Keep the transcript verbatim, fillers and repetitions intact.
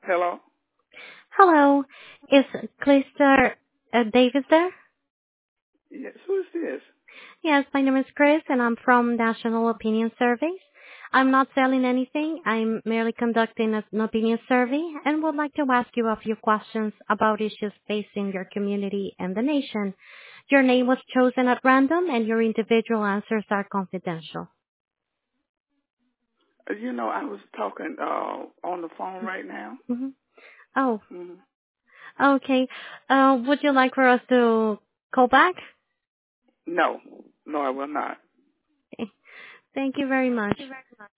Hello? Hello. Is Clister uh, Davis there? Yes, who is this? Yes, my name is Chris, and I'm from National Opinion Surveys. I'm not selling anything. I'm merely conducting a- an opinion survey and would like to ask you a few questions about issues facing your community and the nation. Your name was chosen at random, and your individual answers are confidential. Uh, You know, I was talking uh on the phone right now. hmm Oh, hmm okay. Uh, would you like for us to call back? No, no, I will not. Okay. Thank you very much.